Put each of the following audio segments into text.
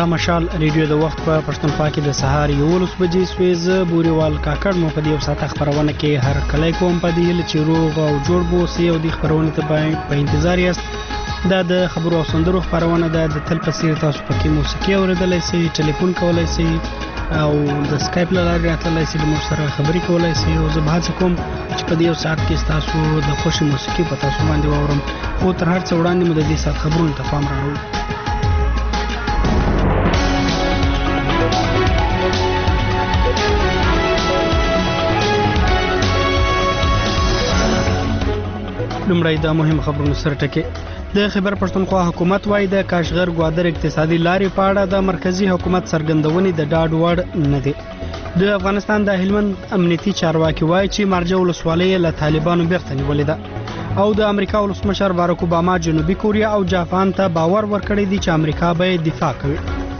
دا مشال ریډیو د وخت په پښتونخوا کې د سهار 11 بجې سویز بوريوال کاکړ مو په دې وساته خبرونه کې هر کله کوم په دې چې روغ او جوړ بو سي او د خبرونه ته په انتظار یاست دا د خبرو او سندرو خبرونه د تل پسیر تاسو پکې موسیقي اوریدلای شئ ټلیفون کولای شئ او د سکایپ لاره راتلای شئ د مو سره خبرې کولای شئ او زه به کوم چې په دې ساعت کې تاسو د خوشي موسیقي په تاسو باندې واورم خو تر هر څه وړاندې مو د دې ساعت خبرونه ته پام راوړم لمړی د مهم خبرونو سره ټکي د خیبر پښتونخوا حکومت وايي د کاشغر ګوادر اقتصادي لارې په اړه د مرکزی حکومت څرګندونې د ډاډ وړ نه دي. د افغانستان د هلمند امنیتي چارواکي وايي چې مرجع ولسوالۍ له طالبانو بیرته نیولې ده او د امریکا ولسمشر باراک اوباما جنوبي کوریا او جاپان ته باور ورکړی دی چې امریکا به دفاع کوي.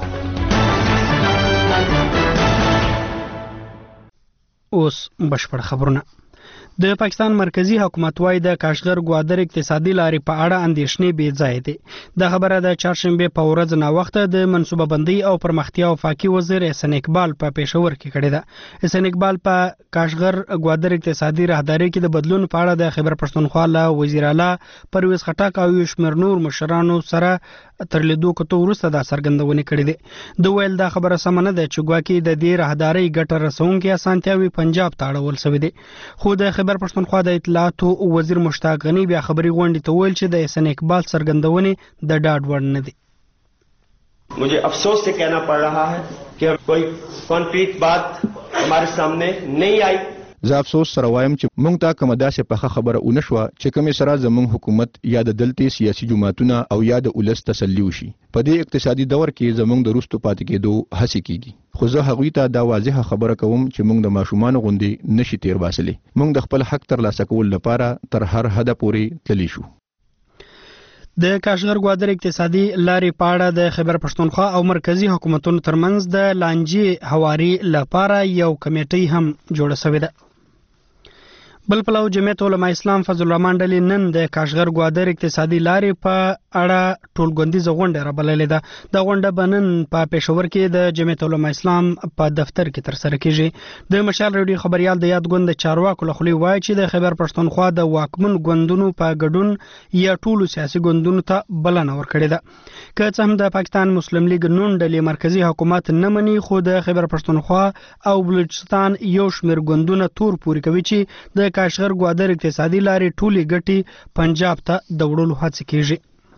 اوس بشپړ خبرونه. د پاکستان مرکزی حکومت وايي د کاشغر ګوادر اقتصادي لارې په اړه اندېښنې بې ځای دي. د خبره د چهارشنبه په ورځ نا وخت د منصوبه بندي او پرمختیا او وفاقي وزیر احسان اقبال په پېښور کې کړی ده. احسان اقبال په کاشغر ګوادر اقتصادي راهداري کې د بدلون په اړه د خیبر پښتونخوا له وزیر اعلی پرویز خټک او شمیر نور مشرانو سره تر لیدو کتو وروسته دا څرګندونه کړې ده. د ویل دا خبره سم نه ده چې ګواکې د دې راهداري ګټه رسونکي اسانتیاوي پنجاب ته اړول شوې دي. خو د خیبر پښتونخوا د اطلاعات وزیر مشتاق غنی بیا خبري غونډې ته ویل چې د احسان اقبال څرګندونه د ډاډ وړ نه دي. मुझे अफसोस से कहना पड़ रहा है कि कोई कॉन्क्रीट बात हमारे सामने नहीं आई. زه افسوس سره وایم چې موږ ته کومه داسې پخه خبره ونه شوه چې کومې سره زموږ حکومت یا د دلته سیاسي جماعتونه او یا د ولس تسلی وشي. په دې اقتصادي دور کې زموږ د روستو پاتې کېدو هڅې کیږي. خو زه هغوی ته دا واضحه خبره کوم چې موږ د ماشومان غوندې نشي تیر باسلی. موږ د خپل حق ترلاسه کول لپاره تر هر حد پورې تللی شو. د کاشغر ګوادر اقتصادي لارې په اړه د خیبر پښتونخوا او مرکزی حکومتونو ترمنځ د لانجې هواري لپاره یو کمیټه هم جوړه شوې ده. بل پلو جمعیت علماء اسلام فضل الرحمن ډلې نن د کاشغر ګوادر اقتصادي لارې په اړه ټولګوندیزه غونډه رابللې ده. د غونډه بنن په پېښور کې د جمعیت علماء اسلام په دفتر کې تر سره کیږي. د مشال ریډیو خبريال د یاد غوند چارواکو له خولې وایي چې د خیبر پښتونخوا د واکمن غوندونو په ګډون یا ټولو سیاسي غوندونو ته بلنه ورکړې ده. که څه هم د پاکستان مسلم لیگ نون ډلې مرکزی حکومت نه مني خو د خیبر پښتونخوا او بلوچستان یو شمېر غوندونه تور پوري کوي چې د کاشغر ګوادر اقتصادي لارې ټولې ګټې پنجاب ته د وړلو هڅه کیږي.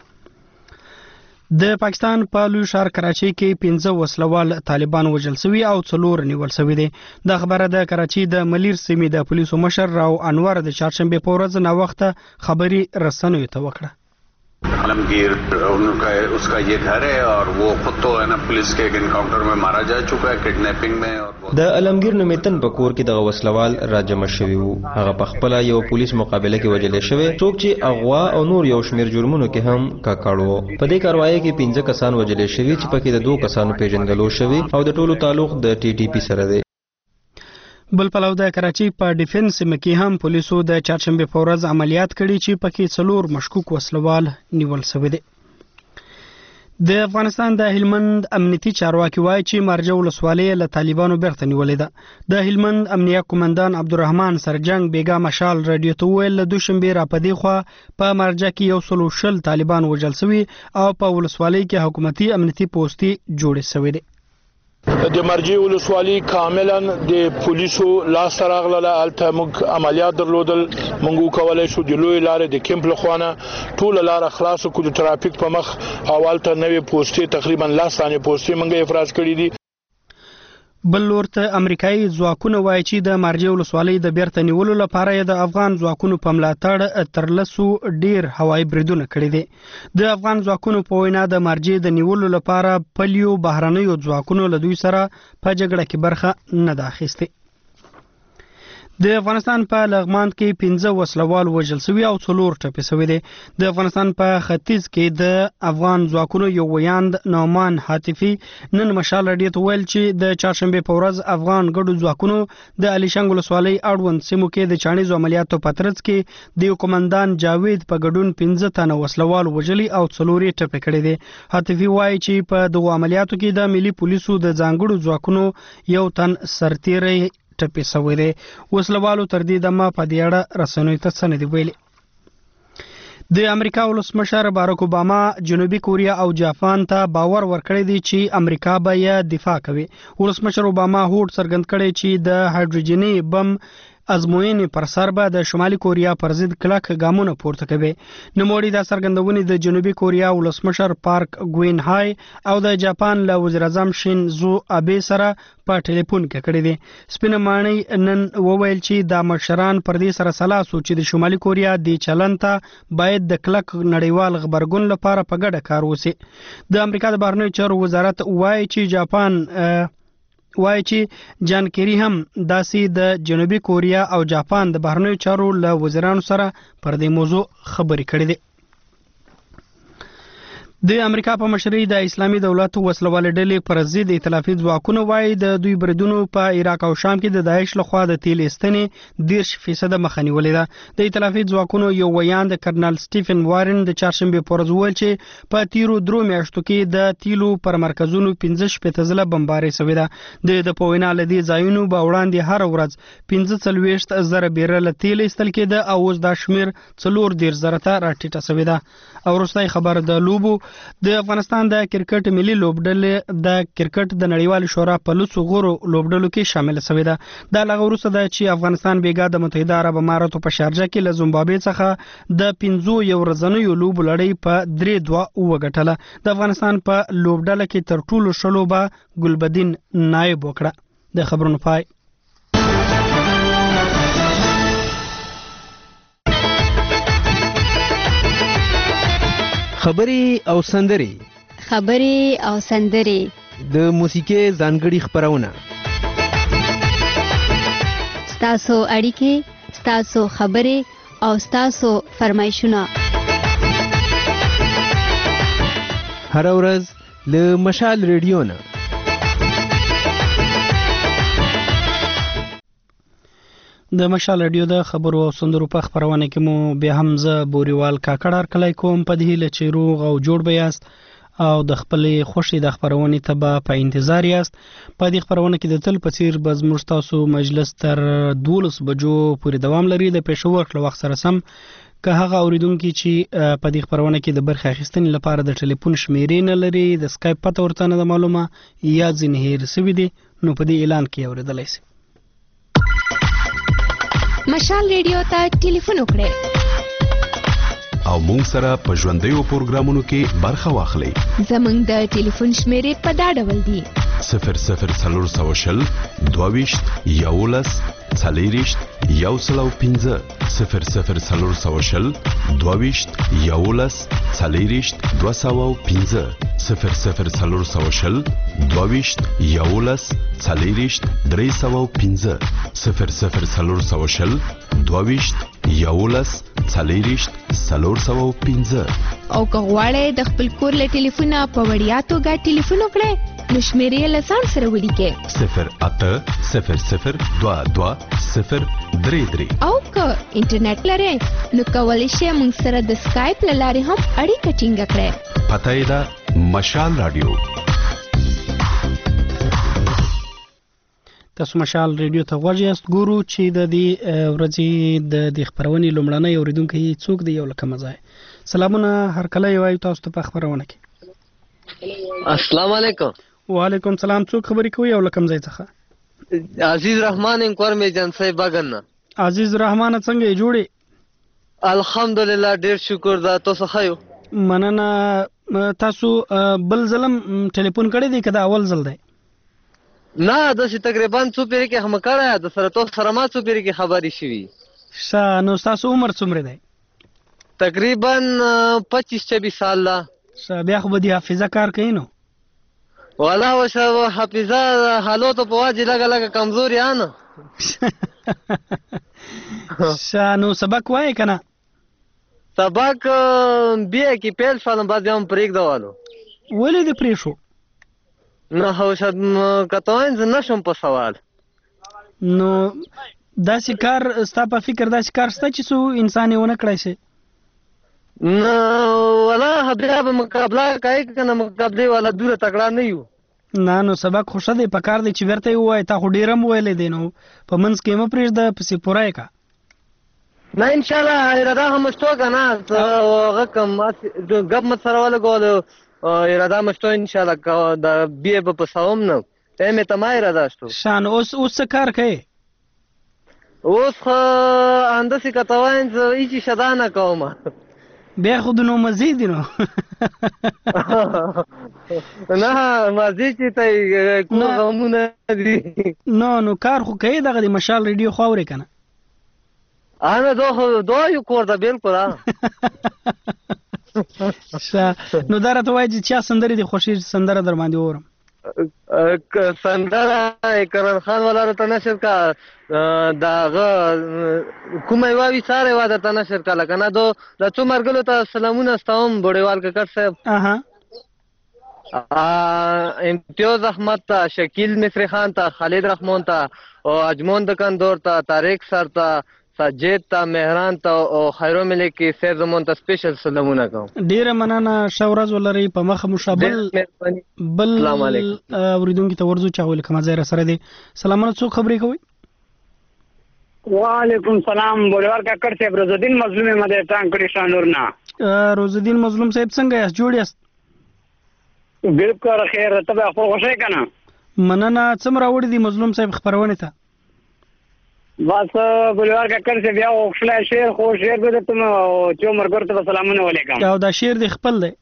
د پاکستان په لوی ښار کراچۍ کې 15 وسلوال طالبان وژل شوي او 4 نیول شوي دي. د خبره د کراچۍ د ملیر سیمې د پولیسو مشر راو انور د چهارشنبه په ورځ نا وخت خبري رسنیو ته وکړه. आलमगीर उनका उसका ये घर है और वो खुद तो है ना पुलिस के एनकाउंटर में मारा जा चुका है किडनैपिंग में. और د आलमगीर نومیتن په کور کې د وسلوال راجم شوی وو. هغه په خپل یو پولیس مقابله کې وجلې شوی څوک چې اغوا او نور یو شمیر جرمونو کې هم کاکړو. په دې کاروایی کې 15 کسان وجلې شوی چې پکې د 2 کسانو پیژندلو شوی او د ټولو تعلق د ټي ټي پی سره دی. بل پلو د کراچۍ په ډیفنس کې هم پولیسو د چهارشنبه په ورځ عملیات کړي چې پکې 4 مشکوک وسلوال نیول شوی دي. د افغانستان د هلمند امنیتي چارواکي وايي چې مرجع ولسوالۍ له طالبانو بیرته نیولې ده. د هلمند امنیه قومندان عبدالرحمن سرجنګ بیګا مشال رادیو ته ویل له دوشنبه را پدې خو په مرجع کې 100 طالبان وژل شوي او په ولسوالۍ کې حکومتي امنیتي پوسټي جوړې شوې دي. د مرجع ولسوالۍ کاملا د پولیسو لاس راغله الته موږ عملیات درلودل. موږ کولای شو د لوی لارې د کیمپ لخوانه ټول لار خلاص کو د ترافیک په مخ حوالته نوې پوسټي تقریبا لاستانه پوسټي موږ افراز کړې دي. بل ورته امریکایي ځواکونه وایي چې د مرجع ولسوالۍ د بیرته نیولو لپاره د افغان ځواکونو په ملاتړ تر لسو ډیر هوایي بریدونه کړي دي. د افغان ځواکونو په وینا د مرجع د نیولو لپاره پلیو بهرنیو ځواکونو له دوی سره په جګړه کې برخه نه ده اخیستې. د افغانستان په لغمان کې 15 وسلوال وژل شوي او 4 ټپي شوي دي. د افغانستان په ختیځ کې د افغان ځواکونو یو ویاند نعمان حاتفي نن مشال رادیو ته ویل چې د چهارشنبه په ورځ افغان ګډو ځواکونو د علي شنګ ولسوالۍ اړوند سیمو کې د چاڼیزو عملیاتو په ترڅ کې د قومندان جاوید په ګډون 15 تنه وسلوال وژلي او 4 ټپي کړي دي. حاتفي وایي چې په دغه عملیاتو کې د ملي پولیسو د ځانګړو ځواکونو یو تن سرتیری ټپي شوی دی. وسلوالو تر دې دمه په دې اړه رسنیو ته څه نه دي ویلي. د امریکا ولسمشر باراک اوباما جنوبي کوریا او جاپان ته باور ورکړی دی چې امریکا به یې دفاع کوي. ولسمشر اوباما هوډ څرګند کړی چې د هایدروجني بم ازموینې پر سر به د شمالي کوریا پر ضد کلک ګامونه پورته کوي. نوموړي دا څرګندونې د جنوبي کوریا ولسمشر پارک ګوین هاي او د جاپان له وزیر اعظم شینزو ابي سره په ټلیفون کې کړې دي. سپینه ماڼۍ نن وویل چې دا مشران پر دې سره سلا سو چې د شمالي کوریا د چلن ته باید د کلک نړیوال خبرګون لپاره په ګډه کار وشي. د امریکا د بهرنیو چارو وزارت وایي چې جان کیری هم داسې د جنوبي کوریا او جاپان د بهرنیو چارو له وزیرانو سره پر دې موضوع خبرې کړې دي. د امریکا په مشرۍ د اسلامي دولت وسلوال ډلې پر ضد ائتلافي ځواکونه وایي د دوی بریدونو په عراق او شام کې د داعش لخوا د تیل ایستنې 10% مخه نیولې ده. د ائتلافي ځواکونو یو ویاند کرنل سټیفن وارن د چهارشنبه په ورځ وویل چې په تیرو 3 میاشتو کې د تیلو پر مرکزونو 15 ځله بمباري شوې ده. د په وینا له دې ځایونو به وړاندې هر ورځ 45,000 بیرل تیل ایستل کېده او اوس دا شمیر 14,000 ته راټیټه شوې ده. او وروستی خبر د لوبو د افغانستان د کرکټ ملي لوبډلې د کرکټ د نړیوال شورا په لسو غورو لوبډلو کې شامل شوې ده. دا لغه وروسته ده چې افغانستان بیګا د متحده عرب اماراتو په شارجه کې له زیمبابوې څخه د 15 ورځنیو لوبو لړۍ په 3-2 وګټله. د افغانستان په لوبډله کې تر ټولو شلو به ګلبدین نایب وکړه. د خبرونو پای. خبري او سندري د موسیقي ځانګړي خبرونه ستاسو اړیکې ستاسو خبري او ستاسو فرمایشونه هر ورځ له مشال ریډیو نه. د مشال رادیو د خبرو او سندرو په خبرونه کې مو بیا هم زه بوریوال کاکړ کلای کوم په دې له چې روغ او جوړ بیاست او د خپلې خوشي د خبرونه ته په انتظار یاست. په دې خبرونه کې د تل په څیر بزمر تاسو مجلس تر 12 بجو پورې دوام لري. د پېښور له وخت سره سم که هغه اوریدونکو چې په دې خبرونه کې د برخه اخیستنې لپاره د ټلیفون شمیرې نه لري د سکایپ پته ورته نه معلومه یا ځینې هیر سوي دي نو په دې اعلان کې اوریدلای شي. مشال ریډیو ته ټلیفون وکړئ او مونږ سره په ژوندیو پروګرامونو کې برخه واخلئ. زمونږ د ټلیفون شمیرې په دا ډول دي: 00 22 11 40 105 00 22 11 40 205 00 22 11 40 305 00 22 11 40 305. او که غواړئ د خپل کور له ټلیفونه په وړیا توګه ټلیفون وکړئ نو شمیرې له ځان سره ولیکئ 0800 22 033. او که انټرنیټ لرئ نو کولی شئ موږ سره د سکایپ له لارې هم اړیکه ټینګه کړئ. پته یې ده مشال رادیو. تاسو مشال ریډیو ته غوږ یاست. ګورو چې د دې ورځې د دې خبرونې لومړنی اوریدونکی څوک دی. یو لکه مزای سلامونه هر کله یو تاسو ته په خبرونه کې. السلام علیکم. وعلیکم السلام. څوک خبرې کوي یو لکه مزای څخه؟ عزیز رحمان انکور می جنسي بغن. عزیز رحمان څنګه یې جوړې؟ الحمدلله ډیر شکر دا تاسو خایو. مننه. تاسو بل ظلم ټلیفون کړی دی کدا اول ځل دی؟ نه د څه تقریبا څو پیری کې هم کړه د سره تو سره ما څو پیری کې خبري شوی. نو تاسو عمر څومره دی؟ تقریبا 25-26 سال لا. بیا خو به دی حافظه کار کوي نو؟ والله وش حافظه حالاتو په واجه لګه کمزوري انه شانو سبق وای کنه سبق بیا کې پیل شوم بعد هم پرېږدوالو ولې دې پرې شو نه هوشد کتاین زه نشم په سوال نو داسې کار ستا په فکر داسې کار شته چې څو انسان یې ونه کړی شي نه والله بیا به مقابله کوي که نه مقابلې والا دوره تکړه نه یو نو سبق خو ښه دی په کار دی چې بیرته یې ووایې تا خو ډېر هم ویلی دی نو په منځ کې یې مه پرېږده پسې پوره یې که نه انشاءالله اراده هم شته که نه هغه کم ګپ مت سره ولګولو اراده هم شته انشاءالله د بیا به پسوم نه ټایم یې ته ما اراده شته شان اوس څه کار کوې اوس خو همداسې که ته وایم زه هېڅ شدا نه کوم بیا خو د نو مزې دي نو نه مزې چې ته کور غمونه دي نو کار خو کوې دغه د مشال ریډیو خو اورې که نه دا یو کور ده بلکل نو دا راته وایي چې چا سندرې دې خوښېږي سندره در باندې واورم سندره کرن خان والا راته نشر کا د هغه کومه یوه وي ساره یوه درته نشر کا لکه نه د څو مرګلو ته سلامونه ستوم بوډیوال ککړ صاحب امتیاز احمد ته شکیل مصری خان ته خالد رحمان ته اجمون دکندور ته طارق سر ته سجید ته مهران ته او خیرو ملکی سیف زمون ته سپیشل سلامونه کوم ډیره مننه ښه ورځ ولرئ په مخه مو شه بل اورېدونکي ته ورځو چې هغوی لکه مزه یې راسره دی سلامونه څوک خبرې کوئ وعلیکم سلام بوډیوال کاکړ صاحب روزالدین مظلوم یم د ټانګ کړي شانور نه روزالدین مظلوم صاحب څنګه یاست جوړ یاست بالکل خیر ته به خپل خوښی که نه مننه څه م راوړي دي مظلوم صاحب خپرونې ته بس بوډیوال کاکړ صاحب بیا وښلی شعر خو شعر به درته چې ملګرو ته به سلامونه ولیکم او دا شعر دې خپل دی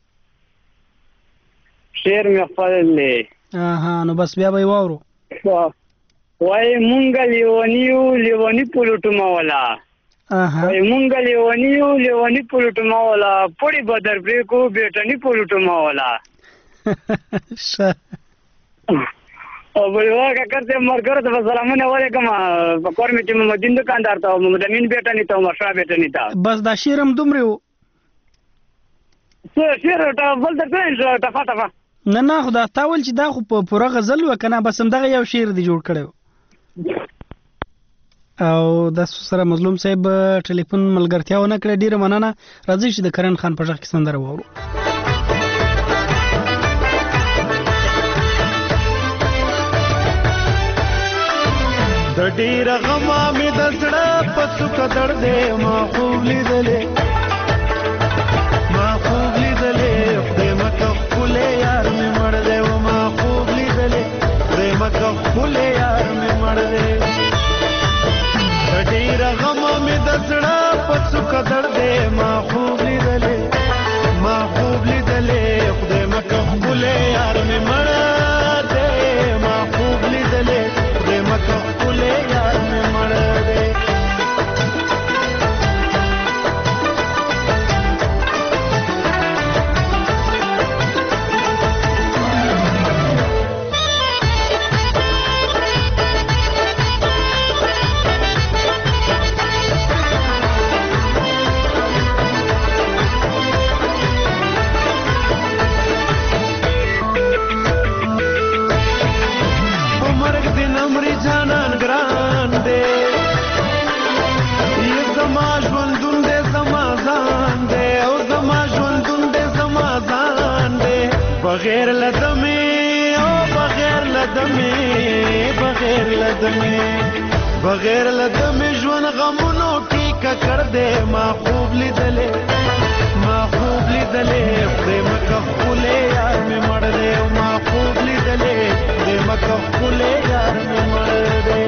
شعر مې خپل دی نو بس بیا به یې واورو وایي مونږ لیوني یو لیوني پلوټموله وایي مونږ لیوني یو لیوني پلوټموله پړي به در پرېږدو بیټني پلوټموله او بوډیوال کاکړ صاحب ملګرو ته به سلامونه ولیکم په کور مې چې محمدین دکاندار ته محمد امین بیټني ته عمر شاه بیټني ته بس دا شعر هم دومره و شعر بل درته ټفا ټفا نه خو دا تا ویل چې دا خو په پوره غزل و که نه بس همدغه یو شعر دی جوړ کړی او دا سره مظلوم صاحب ټلیفون ملګرتیا ونه کړې ډېره مننه راځئ چې د کرن خان په غږ کې سندره واورو د ډېر غمه مې د زړه په څوکه دړدې ما خوب لیدلې خدای مکه ښکلی یار مې مړ دی و ما خوب لیدلې خدای مکه ښکلی یار مې مړ دی د ډېر غمه مې د زړه په څوکه دړدې ما خوب لیدلې خدای مکه ښکلی یار مې مړ دی ما خوب لیدلې خدای مکه ښکلی یار مې مړ دی بغیر لدمې ژوند غمونو ټیکه کړ دې ما خوب لیدلې خدای مکه ښکلی یار مې مړ دی ما خوب لیدلې خدای مکه ښکلی یار مې مړ دی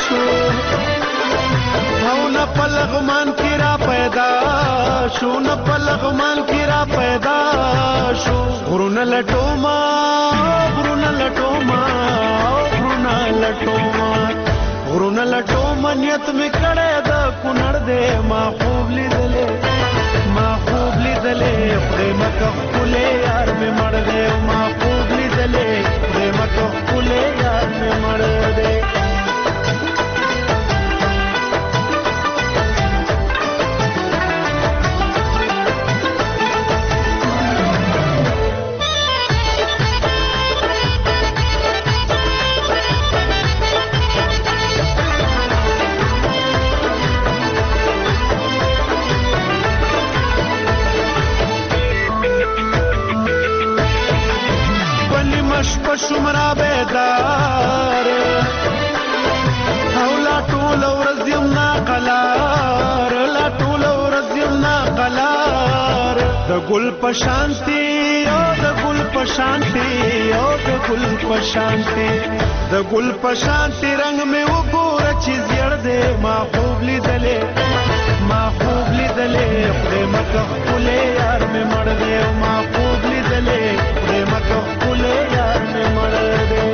شو او نه په لغمان کې را پیدا شو نه په لغمان کې را پیدا شو غرونه لټوما غرونه لټوما غرونه لټوما غرونه لټوما نیت مې کړه د کونړ دې ما خوب لیدلې خدای مکه خپلې یار مې مړ دې ما خوب لیدلې خدای مکه خپلې یار مې مړ دې شمرا بیدار او لا ټول ورځ یم ناقلار لا ټول ورځ یم ناقلار د ګل په شانتي او د ګل په شانتي او د ګل په شانتي د ګل په شانتي رنگ مې وګوره چې زیړ دې ما خوب لیدلې خدای مکه خپلې یار مې مړ دې ما خوب لیدلې خدای مکه خپلې یار مې مړ دې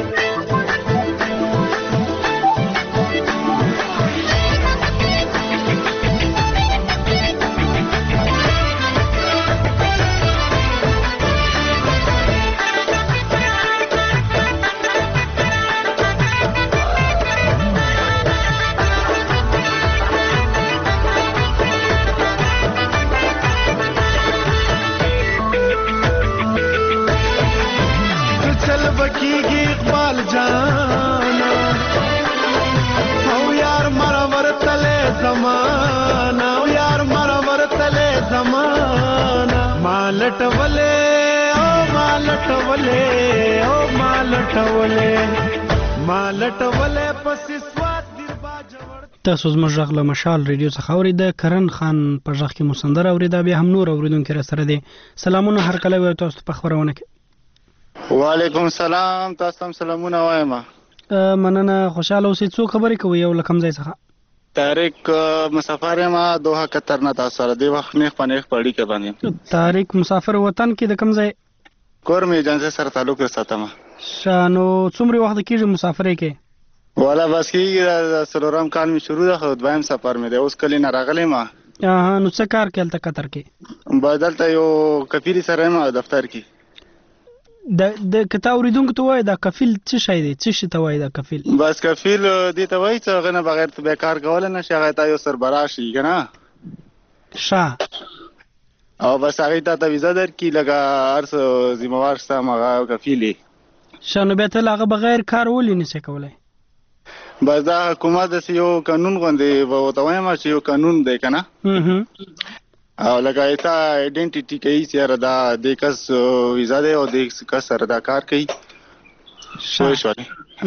کیږي اقبال جانا او یار مرور تله زمانہ او یار مرور تله زمانہ مالټ ولې او مالټ ولې او مالټ ولې پس سواد دیر باجوړ تاسو زموږ غږ له مشال ریډیو څخه اورئ د کرن خان په غږ کې مسندر اورئ دا بیا هم نور اوریدونکو را سره دي سلامونه هر کله وي تاسو په خبرونه کې وعلیکم السلام تاسو هم سلامونه وایم مننه خوشاله اوسئ څو خبرې کوي یو لکم ځای څخه طارق مسافر ما دوحه قطر نه تاسو سره دی وخت نه پنځ پړی کې باندې طارق مسافر وطن کې د کم ځای کور می جنځ سره تعلق ساتم شانو څومره وخت کېږي مسافرې کې والا بس کېږي سلورم کال می شروع ده خو دویم سفر می دی اوس کلی نه راغلی ما نو څه کار کول ته قطر کې بدلته یو کفیل سره ما دفتر کې د کتا اوریدونکو ته وای دا کفیل څه شي دی څه شي ته وای دا کفیل بس کفیل دی ته وای چې غنه بغیر ته بیکار کول نه شي هغه ته یو سربراش شي کنه شا او بس هغه ته ویزا درکې لګا ارس ذمہوار سم هغه کفیلی شنو به ته هغه بغیر کار ولې نه شي کولای بس دا حکومت د یو قانون غوندي وته وایم چې یو قانون دی کنه او لکه ایتا ایڈنٹیٹی کوي چې دا د کس ویزا دی او د کس سره دا کار کوي شوي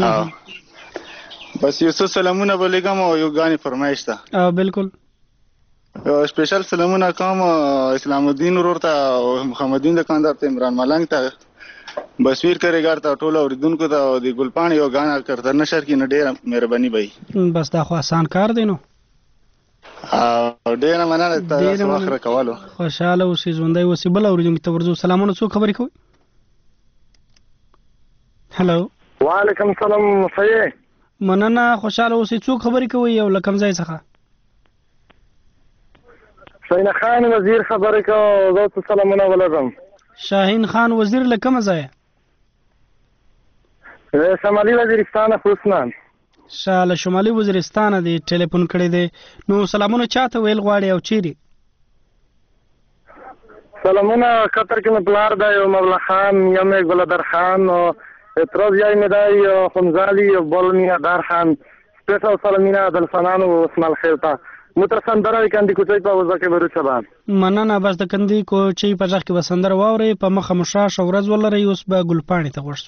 بس یو څه سلامونه بلګم او یو غاني فرمایش ده بالکل سپیشل سلامونه کوم اسلام الدین ورور ته محمدین دکاندار ته عمران ملنګ ته بسویر کریګار ته ټول اوریدونکو ته د ګلپاڼ یو غانا کړه نشر کې نه ډېر مهرباني وای بس دا خو آسان کار دی نو ډېر مننه تاسو اخر کولو خوشاله اوسئ ژوندۍ اوسئ بل اوریدونکو ته ورځو سلامونه څو خبرې کوي هلو وعلیکم السلام صحیح مننه خوشاله اوسئ څو خبرې کوي یو لکم ځای څخه شاهین خان وزیر خبرې کوي زه سلامونه ولرم شاهین خان وزیر لکم ځای شمالي وزیرستان خوستان شاله شمالي وزیرستان دی ټلیفون کړی دی نو سلامونه چاته ویل غواړي او چیرې سلامونه قطر کې مبلار دی او مولا خان یم ګلدر خان او اعتراض یای مدای خمزالی او بولنیا دار خان سپیشل سلامونه دل فنان او اسماعیل خیرتا مترسندره کندي کوچي په وځه کې ورو شباب مننه بس د کندي کوچي په ځخ کې وسندر واوري په مخه مشاش ورځ ولري اوس به ګلپاڼې ته ورسو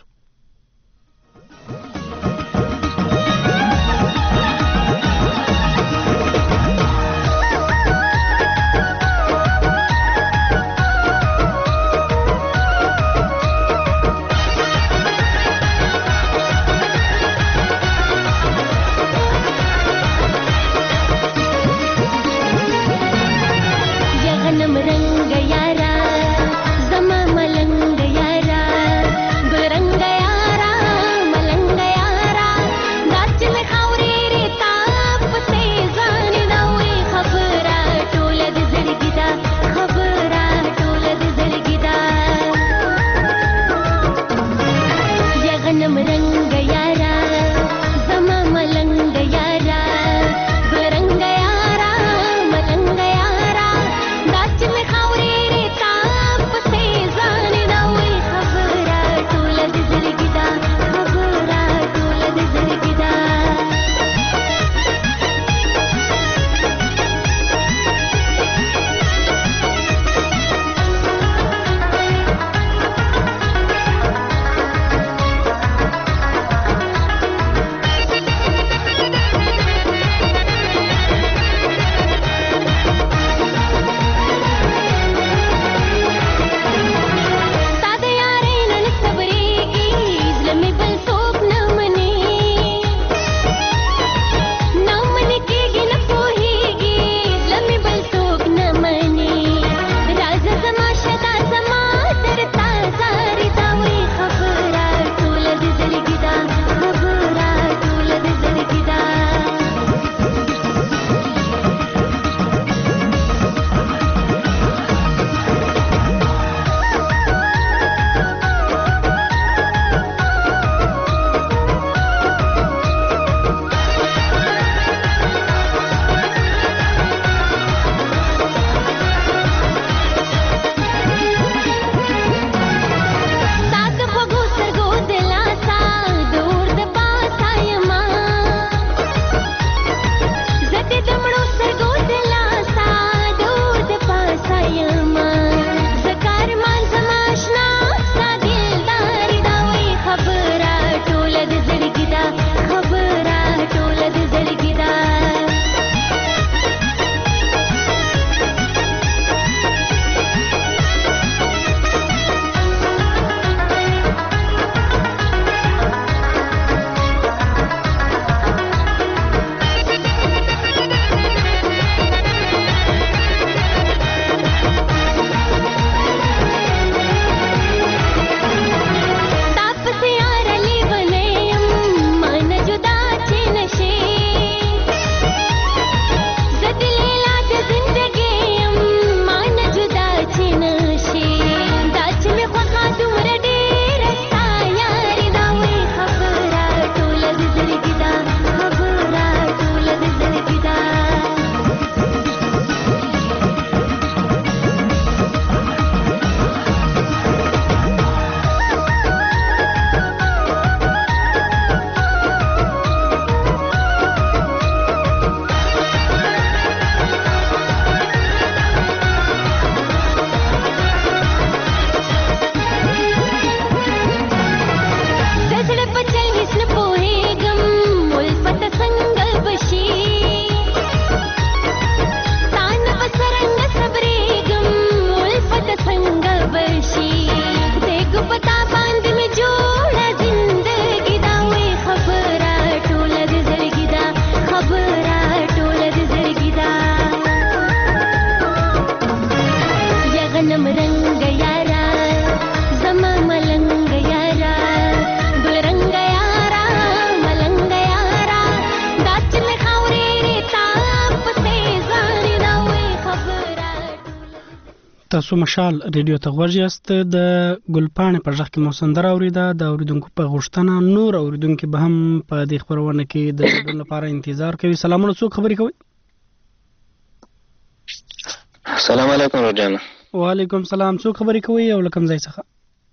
تاسو مشال ریډیو ته غوږ یاست. د ګلپاڼې په ژغ کې مو سندره اورېده. د اوریدونکو په غوښتنه نور اوریدونکو به هم په دې خبرونه کې د ګډون لپاره انتظار کوي. سلامونه، څوک خبرې کوي؟ السلام علیکم روجانا. وعلیکم السلام. څوک خبرې کوي او له کوم ځای څخه؟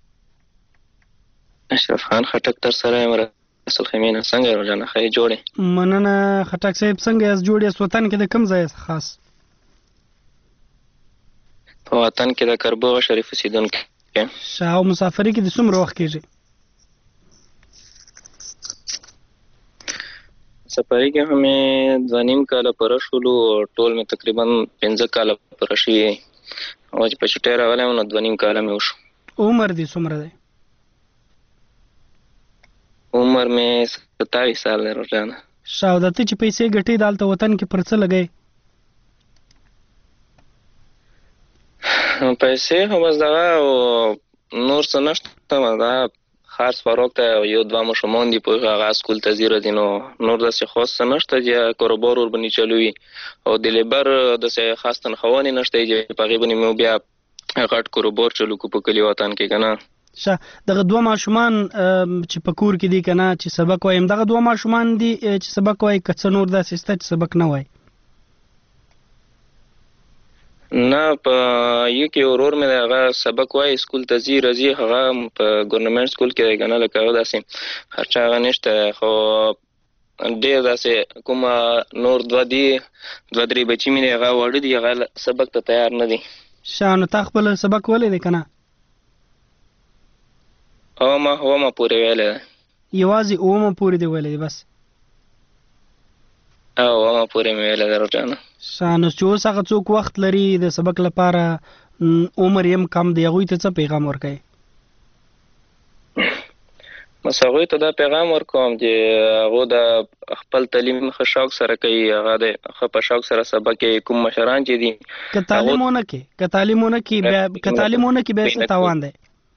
اشرف خان خټک تر سره یم. رسول خیمینه څنګه روجانا؟ خیر جوړې؟ مننه خټک صاحب. څنګه یاست؟ جوړ یاست؟ وطن کې د کوم ځای خاص؟ په وطن کې د کربوغه شریف اوسیدونکی یم. شاه او مسافرۍ کې د څومره وخت کېږي؟ سفرۍ کې همې 2.5 کاله پوره شولو. ټول مې تقریبا 15 کاله پوره شوي. او چې په چټۍ راغلی یم نو 2.5 کاله مې وشو. عمر دې څومره دی؟ عمر مې 27 سال دی روجانا. شاه د ته چې پیسې ګټې دالته وطن کې پر څه لګئ؟ پیسې خو بس دغه نور څه نشته. دا خاص فروغ ته 1-2 ماشومان دي په هغه سکول ته ځي راځي، نو نور داسې خاص څه نشته چې کاروبار ورباندې چلوي. او د لیبر داسې خاص تنخواهانې نشته چې په هغې باندې مو بیا غټ کاروبار چلو کو په کلي وطن کې که نه. شه دغه 2 ماشومان چې په کور کې دي که نه چې سبق وایم، دغه 2 ماشومان دي چې سبق وایي که څه نور داسې شته چې سبق نه وایي؟ نه، په یو کې ورور مې دی هغه سبق وایي، سکول ته ځي راځي. هغه په ګورنمنټ سکول کې دی که نه، لکه هغه داسې خرچه هغه نشته. خو ډېر داسې کومه نور 2-3 بچي مې دی هغه واړه دي، هغه سبق ته تیار نه دي. شاه نو تا خپل سبق ویلی دی که نه؟ ما پورې ویلی دی. یوازې 9 پورې دی ویلی دی بس؟ ما پورې مې ویلی دی روجانا. نو چې اوس هغه څوک وخت لري د سبق لپاره، عمر یې هم کم دی، هغوی ته څه پیغام ورکوي؟ بس هغوی ته دا پیغام ورکوم چې هغو د خپل تعلیم ښه شوق سره کوي، هغه د ښه په شوق سره سبق کوي. کوم مشران چې دي که تعلیم ونه کړي بیا څه تاوان دی؟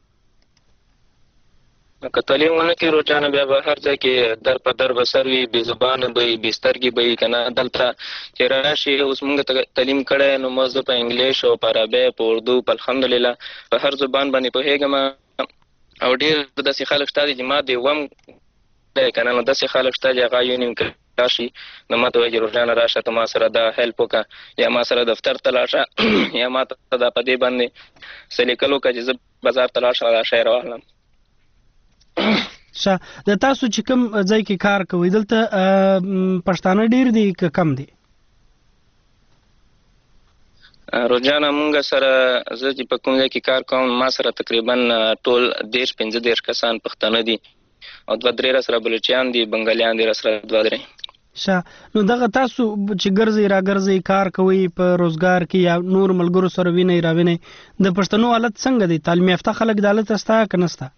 که تعلیم ونه کړي روجانا بیا به هر ځای کې در په در به سر وي، بې زبانه به وي، بې سترګې به وي که نه. دلته چې راشي اوس موږ تعلیم کړی نو ما زه په انګلیش او په عربی په اردو په الحمدلله په هر زبان باندې پوهېږم. او ډېر داسې خلک شته دي چې ما د وم دی که نه، نو داسې خلک شته چې هغه یو نیم کلاس شي نو ما ته وایي چې روجانا راشه ته ما سره دا هیلپ وکړه، یا ما سره دفتر ته لاړه، یا ما ته دا په دې باندې څه لیکل وکړه چې زه بازار ته لاړ شم دا شی راواخلم. د تاسو چې کوم ځای کې کار کوئ دلته پښتانه ډیر دي که کم دي؟ روجانا مونږ سره زه چې په کوم ځای کې کار کوم ما سره تقریبا ټول 15 کسان پښتانه دي او 2-3 راسره بلوچیان دي، بنګالیان دي راسره 2-3. نو دغه تاسو چې ګرځئ را ګرځئ کار کوئ په روزګار کې یا نور ملګرو سره وینئ را وینئ، د پښتنو حالت څنګه دی؟ تعلیم یافته خلک د حالت سته که نسته؟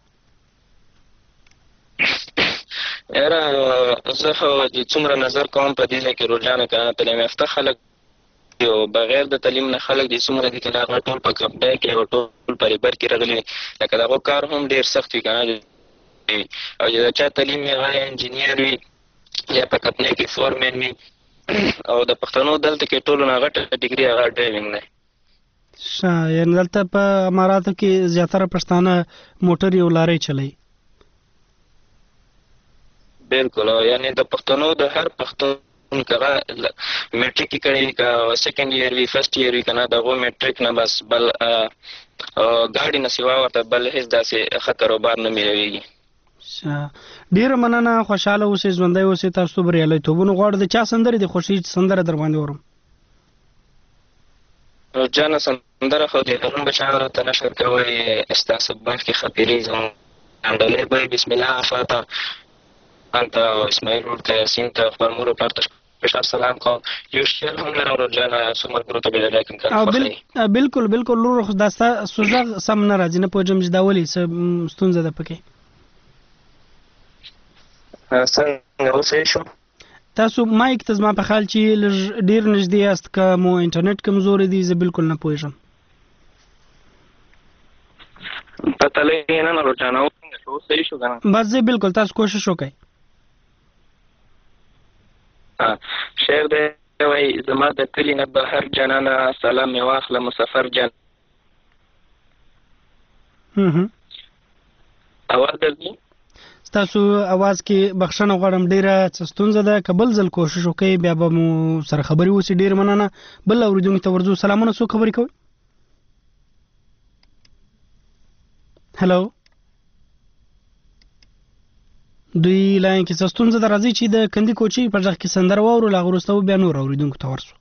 یاره زه خو چې څومره نظر کوم په دې ځای کې روجانا که تعلیم یافته خلک دي او بغیر د تعلیم نه خلک دي څومره دي چې هغه ټول په کمپنۍ کې او ټول په لیبر کې راغلي، لکه د هغو کار هم ډېر سخت وي که نه. او چې د چا تعلیم یې هغه انجینیر وي یا په کمپنۍ کې فورمین وي. او د پښتنو دلته کې ټولو نه غټه ډګري هغه ډرایوینګ دی. یعنې دلته په اماراتو کې زیاتره پښتانه موټر او لارۍ چلوي؟ بالکل. یعنی د پښتنو د هر پښتون که میټریک یې کړی که سیکنډ ایئر وي فرسټ ایئر وي که نه، د هغو میټریک نه بس بل ګاډي نه سوا ورته بل هېڅ داسې ښه کاروبار نه میلاویږي. ډېره مننه، خوشحاله اوسئ، ژوندی اوسئ، تاسو بریالیتوبونه غواړو. د چا سندرې د خوښۍ سندره در باندې اورم؟ روجانا سندره خو د هغوم بچیانو ته نشر کوئ، ستاسو باغ کې خپیرې زموږ انډلۍ به بسم الله فاته انت او اسماعیل ورور ته یاسین ته خپل مور او پلار ته سپیشل سلام کوم. یو شعر هم لرم روجانا څو ملګرو ته به لیکم که خوښوي. بالکل لور خو دا ستاسو غږ سم نه راځي، نه پوهېږم چې دا ولې څه ستونزه ده پکې؟ څنګه اوس شو؟ تاسو مایک ته زما په خیال چې ډېر نږدې یاست، که مو انټرنیټ کمزوری دی زه بالکل نه پوهېږم. پته لګي نه روجانا څنګه شو؟ صحیح شو که نه؟ بس زه بالکل تاسو کوشش وکړئ. شعر دی وایي زما د کلي نه بهر جانانه سلام مې واخله مسافر جان اواز درځي؟ ستاسو اواز کې بخښنه غواړم، ډیره ستونزه ده. که بل ځل کوشش وکړئ بیا به مو سره خبرې وشي. ډیر مننه. بل اورېدونکي ته ورځو. سلامونه، څوک خبرې کوئ؟ هلو، دوی لاین کې څه ستونزه ده. راځي چې د کندي کوچي په غږ کې سندره واورو، لا وروسته بیا نور اورېدونکو ته ورسو.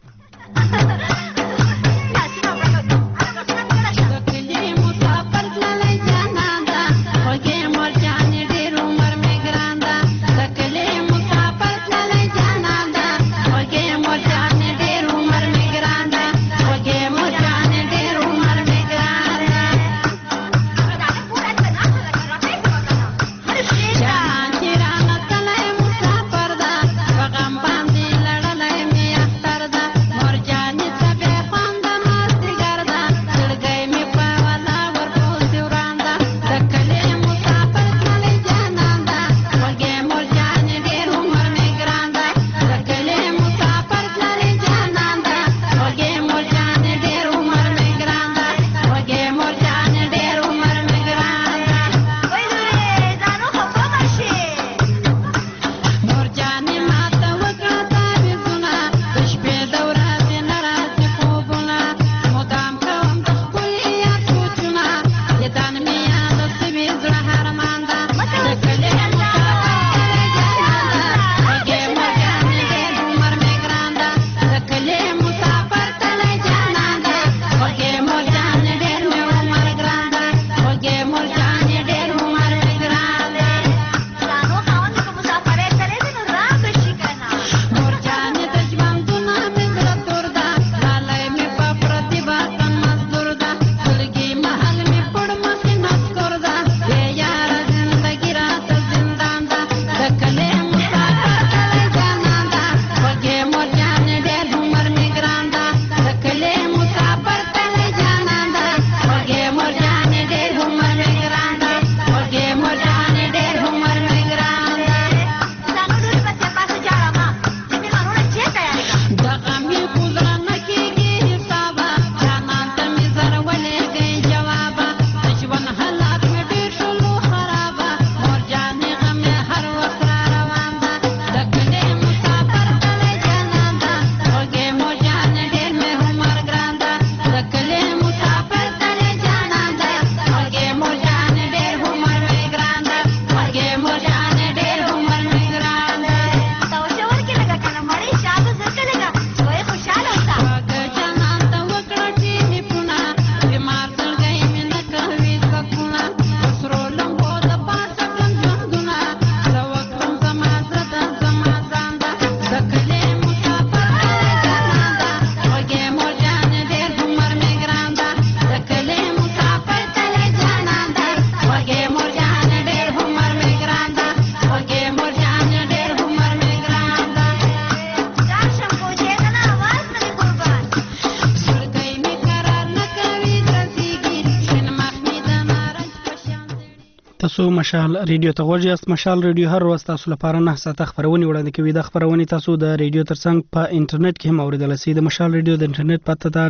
تاسو مشال ریډیو ته غوږ یاست. مشال ریډیو هر ورځ تاسو لپاره 9 ساعته خبرونه وړاندې کوي. د خبرونه تاسو د ریډیو ترڅنګ په انټرنیټ کې هم اوریدلای شئ. د مشال ریډیو د انټرنیټ پته ده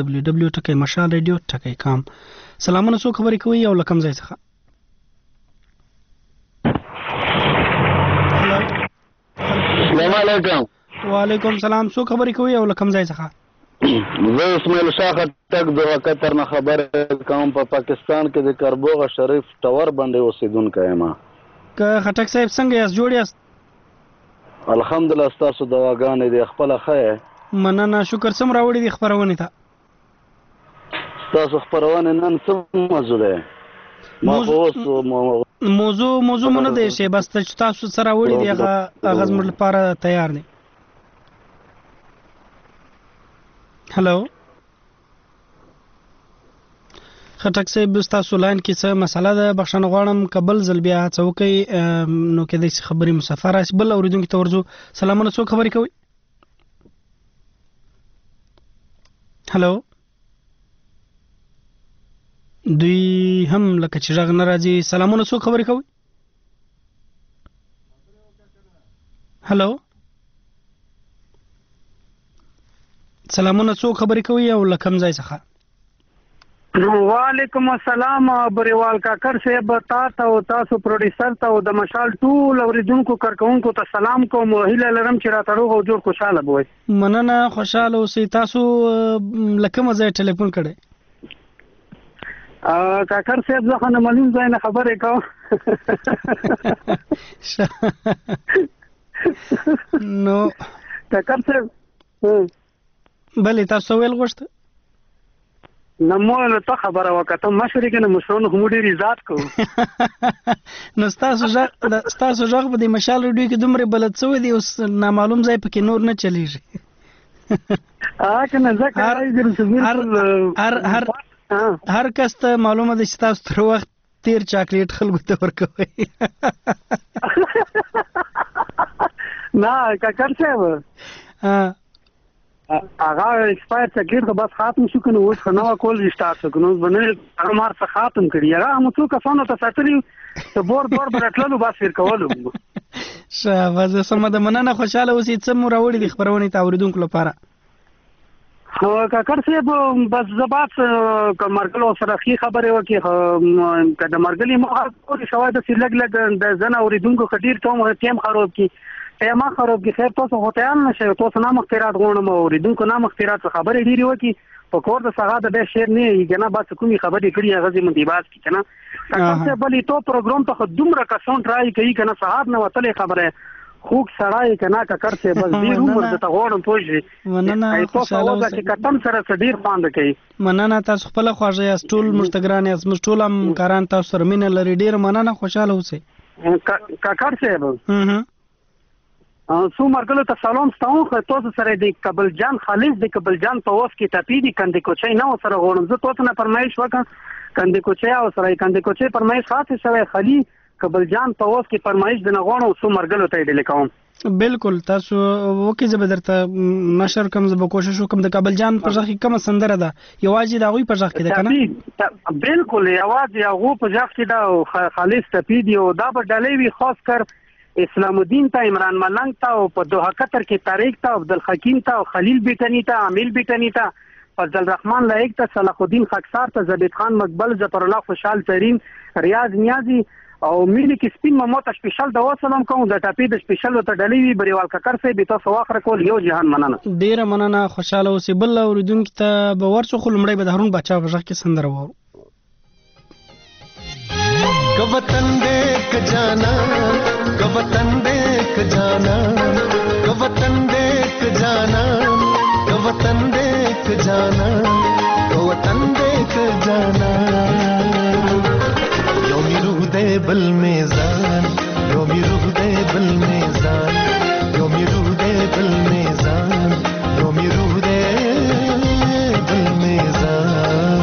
www.mashalradio.com. سلامونه، څوک خبرې کوي او لکم ځای څخه؟ السلام علیکم. وعلیکم السلام. څوک خبرې کوي او لکم ځای څخه؟ زه اسماعیل شاه خټک د وکتر نه خبره کوم. په پاکستان کې د کربوغه شریف ټاور باندې اوسیدونکی یم. که خټک صاحب څنګه یاست؟ جوړ یاست؟ الحمدلله. ستاسو دواګانې دې خپله ښه یې؟ مننه، شکر. څومره راوړي دي خپرونې ته؟ ستاسو خپرونې نن څه موضوع دی؟ موضوع مو نه دی شی، بس تاسو څه راوړي دي هغه زموږ لپاره تیار دی. هلو خټک صاحب، ستاسو لاین کې څه مسله ده؟ بخښنه غواړم که بل ځل بیا هڅه وکړئ نو کېدای شي خبرې مسافر راشي. بل اورېدونکي ته ورځو. سلامونه، څوک خبرې کوئ؟ هلو، دوی هم لکه چې غږ نه راځي. سلامونه، څوک خبرې کوئ؟ هلو، سلامونه، څوک خبرې کوي او لکم ځای څخه؟ وعلیکم السلام بریوال کاکر صاحب، تاسو او تاسو پروډوسر ته او د مشال ټول اوریدونکو کارکونکو ته سلام کوم. هیله لرم چې راته روغ او جوړ خوشاله بوئ. مننه، خوشاله اوسئ. تاسو لکه مزه ټلیفون کړئ؟ کاکر صاحب زه خو نه معلوم ځای نه خبرې کوم. نو کاکر صاحب بلې تاسو ویل غوښته نه مو ته خبره وکړه مشرې کنه مشرونو هم ډېر عزت کوو. نو ستاسو غږ په دې مشال ریډیو کې دومره بلد شوی دی اوس نامعلوم ځای پکې نور نه چلیږي. کنه ځکه هر کس ته معلومه ده چې تاسو تر وخت تیر چاکلیټ خلکو ته ورکوئ. نه کاکر صاحب هغه ایکسپایر چاکلیټ خو بس ختم شو کنه، اوس خو نو کول ریسټارټ شو کنه، اوس باندې هغه مار څه ختم کړی. هغه هم څو کسانو ته ساتلی ته بور برټلو بس ور کولو. شاباس، سم ده، مننه، خوشاله اوسئ. څه مو راوړي د خبرونې ته اوریدونکو لپاره؟ کاکر صاحب بس زبات مرګلو سره خي خبره وکي کله مرګلي مو او شواهد چې لګ د زنه اوریدونکو خډیر ته مو ټیم خراب کی ما خراب کی. خیر تاسو هوته نه شي، تاسو نام اختیارات غوڼم اوریدونکو نام اختیارات خبره ډیری وکي په کور د سغاده به شیر نه یګنه بس کومي خبرې کړی هغه زمون دی باز کی کنه. کاکر صاحب بلی تو پروګرام ته دومره کسان ټرای کوي کنه، صاحب نه وتلې خبره خوک سړای کنه. کاکر صاحب بس ډیر عمر د تغوړم پوجي. مننه، خوشاله اوسئ. چې کتم سره ډیر پاند کوي. مننه، تاسو خپل خواږه یاست، ټول مشتګران یاست، موږ ټول هم کاران تاسو سره مینه لري. ډیر مننه، خوشاله اوسئ. کاکر صاحب سو مرګلو ته سلام ستاسو. خو تاسو سره د کابل جان خالص د کابل جان په وس کې ټاپی دي کنده کوچي نه سره غوړم. زه تاسو نه فرمایش وکم کنده کوچي او سره کنده کوچي فرمایش خاصه شوی خلی کابل جان په وس کې فرمایش د نه غوړم سو مرګلو ته دی لیکم. بالکل تاسو وکي زه به درته نشر کوم، زه به کوشش وکم. د کابل جان په ځخ کې کوم سندره ده یوازې د غوي په ځخ کې ده کنه؟ بالکل یوازې هغه په ځخ کې ده خالص ټاپی دی او دا به ډلې وی خاص کر اسلام الدین ته، عمران ملنګ ته او په دوحه قطر کې طارق ته، عبدالحکیم ته او خلیل بیٹنی ته، عامل بیٹنی ته، فضل الرحمن لایق ته، صلاح الدین خاکسار ته، زبید خان مقبل، ظفر الله خوشحال ترین، ریاض نیازی او ملي کې سپین ممو ته سپیشل د وسلام کوم. د ټاپی د سپیشل ته ډلې وی بریوال ککر سه به تاسو واخره کول. یو جهان مننه، ډیره مننه، خوشاله اوسئ. بل اوریدونکو ته به ورڅو خلمړی به هارون بچا په ځخ کې سندره وو. वतन देख जाना, वतन देख जाना, वतन देख जाना, वतन देख जाना, वतन देख जाना. योमी रूह दे बल मेज़ान, योमी रूह दे बल मेज़ान, योमी रूह दे बल मेज़ान, योमी रूह दे बल मेज़ान.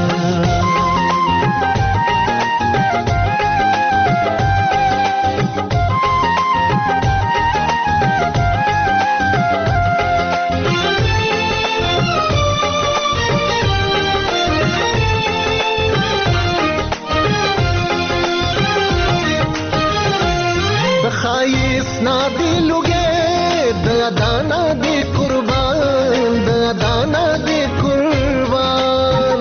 दाना दे कुर्बान, दाना दे कुर्बान,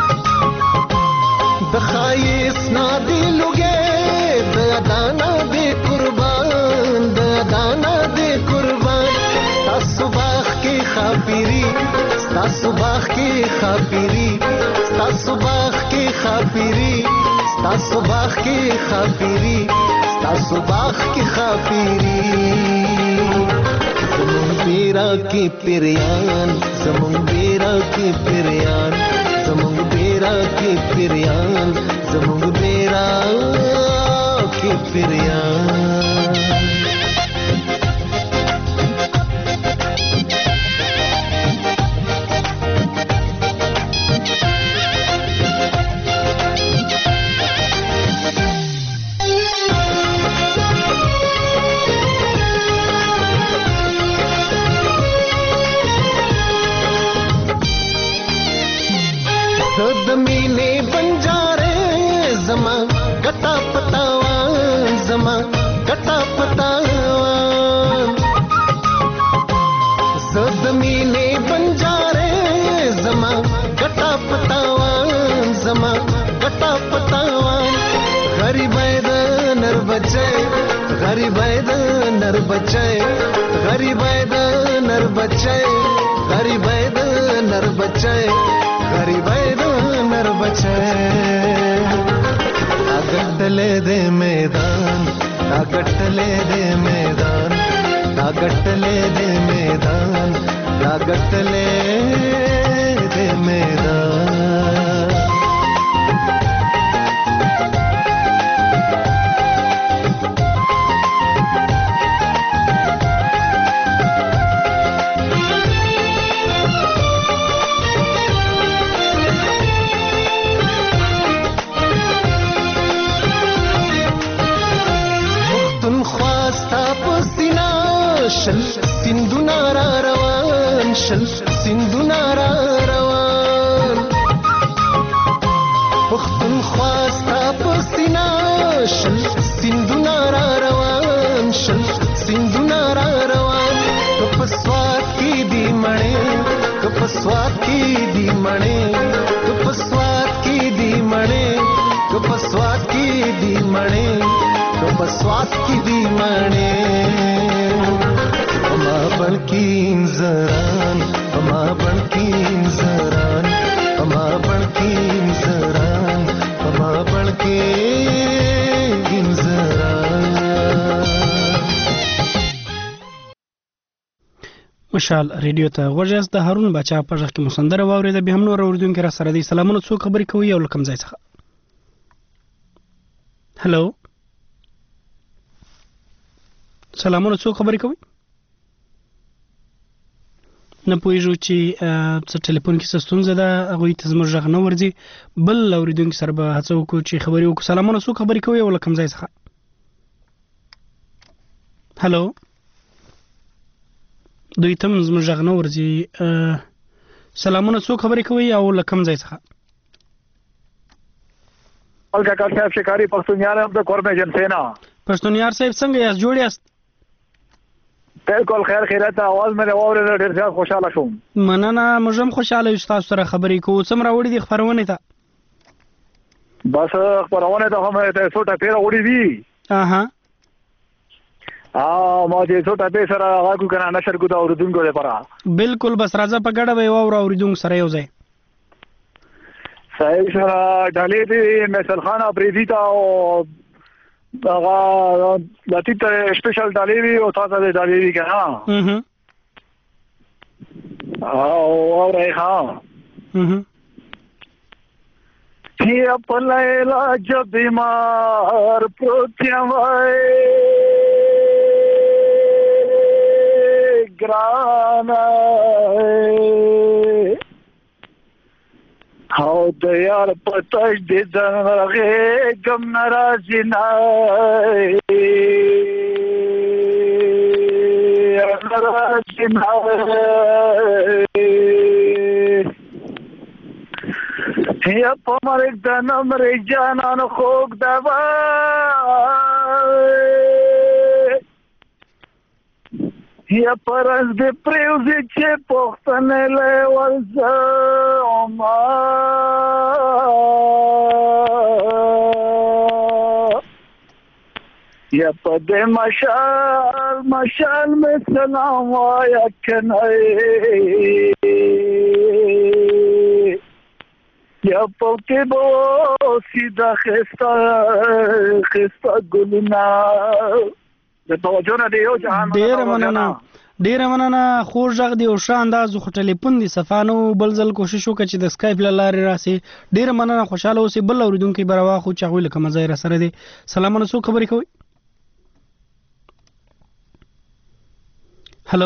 बखाइस ना दिलोगे, दाना दे कुर्बान, दाना दे कुर्बान. तासुबाख की खापिरी, तासुबाख की खापिरी, तासुबाख की खापिरी, तासुबाख की खापिरी, तासुबाख की खापिरी. ज़मुन बेरा की पिरियान, ज़मुन बेरा की पिरियान, ज़मुन बेरा की पिरियान, ज़मुन बेरा की पिरियान. मीने बंजारे जमा गटा पतावान, जमा गटा पता غریبای د نر بچای غریبای د نر بچای غریبای د نر بچای غریبای د نر بچای اگټلې د میدان اگټلې د میدان اگټلې د میدان اگټلې د میدان شل سندونه را روان شل سندونه را روان پښتونخوا ستا په سینه شل سندونه را روان شل سندونه را روان که په سوات کې دي مړې که په سوات کې دي مړې که په سوات کې دي مړې که په سوات کې دي مړې که په سوات کې دي مړې اما بلکین زران اما بلکین زران اما بلکین زران اما بلکین زران مشال ریډیو ته غوږ د هارون بچا په ځخ کې مسندره واورید به هم نور اوردونکو را سره دي سلامونه څو خبرې کوي او لکم ځای څخه هلو سلامونه څو خبرې کوي نه پوهېږو چې څه ټلیفون کې څه ستونزه ده هغوی ته زموږ غږ نه ورځي بل اورېدونکي سره به هڅه وکړو چې خبرې وکړو سلامونه څوک خبرې کوي او له کوم ځای څخه هلو دوی ته هم زموږ غږ نه ورځي سلامونه څوک خبرې کوي او له کوم ځای څخه کاکا صاحب شکاری پښتونیار هم د کورمه جنسینا پښتونیار صاحب څنګه یاست جوړ یاست بالکل خیر خیرات आवाज مې واورېد ډېر زیات خوشاله شوم مننه موږ هم خوشاله یو تاسو سره خبرې کوو څومره وړي دي خبرونه ته بس خبرونه ته هم ته څوټه پیر وړي دي اها ما دې څوټه به سره هغه کنه نشر کو دا اوردونکو لپاره بالکل بس راځه په ګډه به اوردونکو سره یو ځای صحیح سره ډالې دي مثال خان افریدی تا او هغه لطیف ته سپیشل ډالې وي او تاسو ته ډالې وي کنه او ها هي په لیلا جب بیمار پروتیا وای ګرانا او د یار پتاش دې دغه غم ناراضي نه ناراضي نه یا په مرګ د نمر جانان خوګ دوا یا پرز دې پریوزي چې پختنه له ورځه ما یا په دې مشال مې سلام وایا کنه یا په کې بو سیدا خستا ګلنا د توجه نه دی یو جهان ډیر مننه خو ژغ دی او ښه انداز خو ټلیفون دی صفانو بل ځل کوشش وکړه چې د سکایپ له لارې راسي ډیر مننه خوشاله اوسې بل اوریدونکي بروا خو چاغوي لکه مزای را سره دی سلامونه څوک خبرې کوي هلو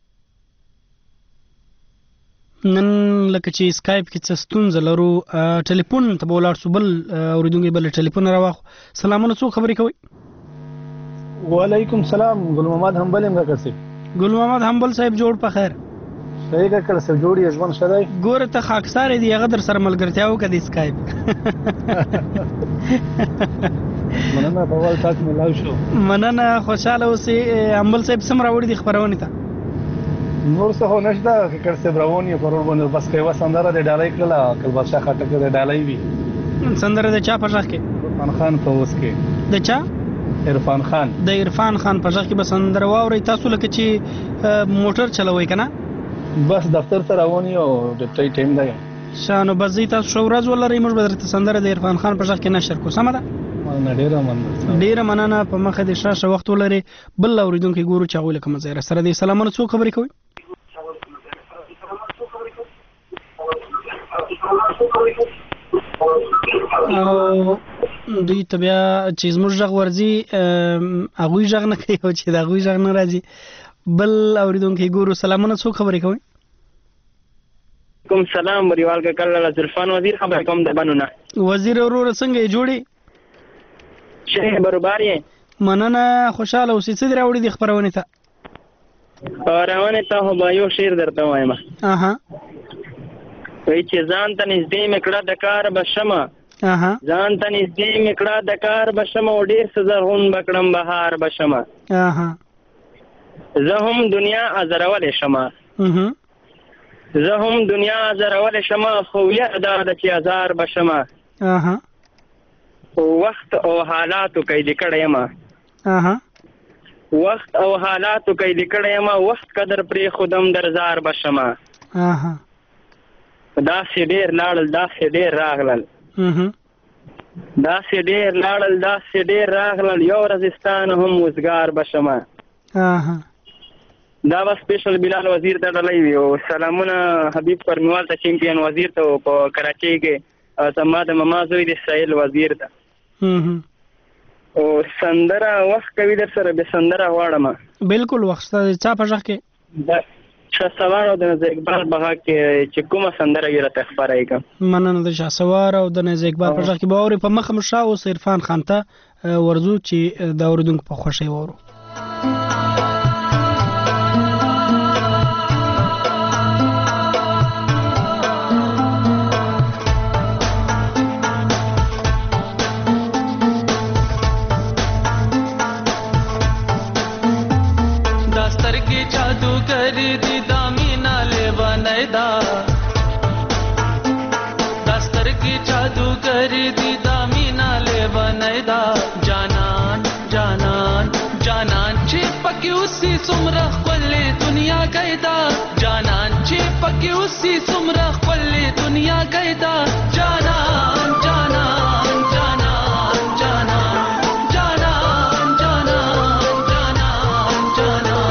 نن لکه چې سکایپ کې څه ستونزه لرو ټلیفون ته به ولاړ شو بل اوریدونکي بل ټلیفون راواخو سلامونه څوک خبرې کوي وعلیکم سلام ګل محمد حنبل یم کاکا صاحب ګل محمد حنبل صاحب جوړ په خیر صحیح کاکا صاحب جوړ یې ژوند ښه دی ګوره ته خاکسار دی هغه در سره ملګرتیا وکړه د سکایپ مننه په ول تاسو ملاو شو مننه خوشاله اوسې حنبل صاحب سم راوړي دي خبرونه ته نور څه هو نشته کاکا صاحب رواني پرور باندې بس کوي سندره د ډالۍ کړه کله بادشاہ خټک د ډالۍ وی سندره د چا په ځخ کې خان په اوس کې د چا عرفان خان. د عرفان خان په ځخ کې به سندره واوري. تاسو لکه چې موټر چلوي کنه؟ بس دفتر ته روان یو د ټایم دی. شانو بزی تاسو شو ورځ ولري موږ به درته سندره د عرفان خان په ځخ کې نشر کو. سمه ده؟ ډیره مننه. په مخه د شاشه وخت ولري. بل اوریدونکو ګورو چې هغه لکه مزه سره د سلامونه څو خبرې کوي. او دوی ته بیا چې زموږ غږ ورځي هغوی غږ نه کوي او چې د هغوی غږ نه راځي. بل اوریدونکو ګورو. سلامونه څو خبرې کوي. کوم سلام وریوال کا کله زلفان وزیر خبر کوم د بنونه. وزیر ورور څنګه یې جوړي؟ شه برابر یې. مننه. خوشاله اوسې. څه دی راوړي د خبرونه ته؟ خبرونه ته هو یو شعر درته وایم. اها. وای چې ځان ته نږدې مکړه د کار بشمه. اها. ځان ته نږدې مکړه د کار بشمه او ډیر څه زرغون بکړم بهار بشمه. اها. زه هم دنیا ازرول شمه. زه هم دنیا ازرول شمه خو یاد ده چې ازار بشمه. اها. وخت او حالاتو قید کړم. اها. وخت او حالاتو قید کړم. وخت قدر پرې خودم درزار بشمه. اها. داسې ډیر لاړل داسې ډیر راغلل. داسې ډیر لاړل داسې ډیر راغلل یو ورځستان هم وزګار بشمه. اها. دا به سپیشل بلال وزیر ته ډلې وي. او سلامونه حبیب پرمیوال ته چمپیون وزیر ته په کراچۍ کې زما د ماما زوی د سهیل وزیر ته. او سندره وخت کوي در سره به سندره غواړم. بالکل وخت چا په ځخ کې شاسوار او د نزه اقبال بها کې چې کومه سندره یې راته خبرای کوم. مننه. د شاسوار او د نزه اقبال په ځخ کې باوري په مخه مشا او عرفان خان ته ورزو چې د اوریدونکو په خوشي وورو. उसी सुमरा खले दुनिया गैदा जानन ची पकी उसी सुमरा खले दुनिया गैदा जानन जानन जानन जानन जानन जानन जानन जानन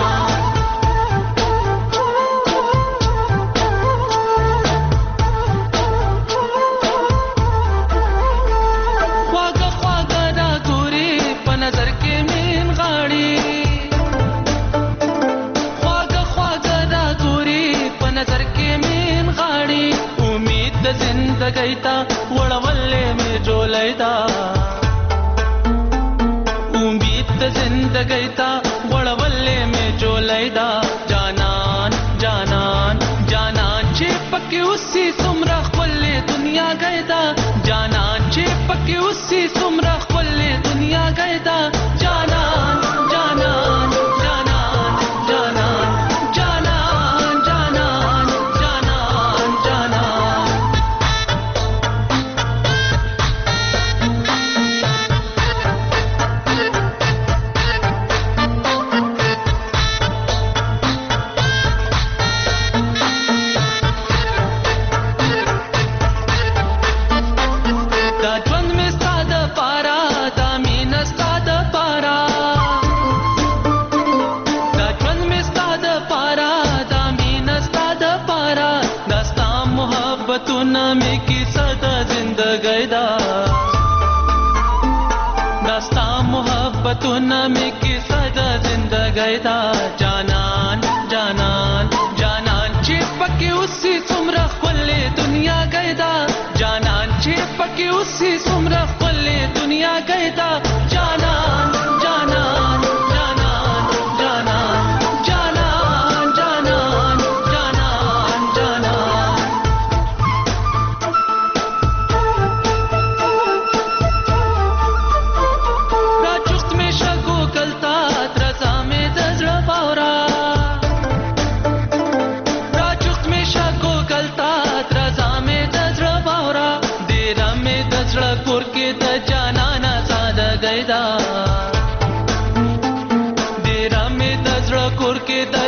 ख्वागा ख्वागा ना दूरी प नजर के मेन गाड़ी नजर के मेन गाड़ी उम्मीद जिंदगी ता वड़वल्ले में जो लैदा उम्मीद जिंदगी ता वड़वल्ले में जो लैदा जानन जानन जानन चिपके उसी सुमरा खले दुनिया गैदा जानन चिपके उसी सुमरा खले दुनिया गैदा जानन जानन में की सदा जिंदगी दा जानन जानन जानन चिपके उसी सुमरा खले दुनिया गैदा जानन चिपके उसी सुमरा खले दुनिया गैदा जानन जानन जानन जानन जानन जानन जानन जानन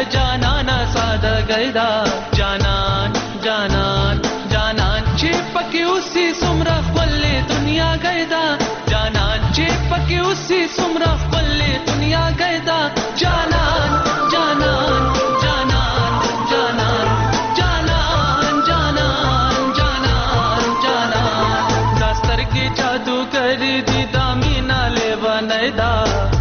جانان ساده گیدا جانان جانان جانان چې پکې اوسې څومره خپلې دنیا گیدا جانان چې پکې اوسې څومره خپلې دنیا گیدا جانان جانان جانان جانان جانان جانان جانان جانان داستر کې جادو کړی دی دا مینا لیوانای دا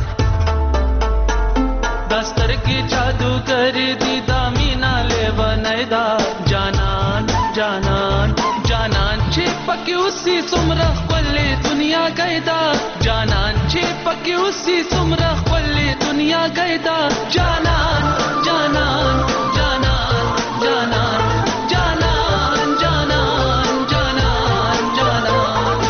داستر کې جادو کړی دی دا مینا لیوانای دا جانان جانان جانان چې پکې اوسې څومره خپلې دنیا گیدا جانان چې پکې اوسې څومره خپلې دنیا گیدا جانان جانان جانان جانان جانان جانان جانان جانان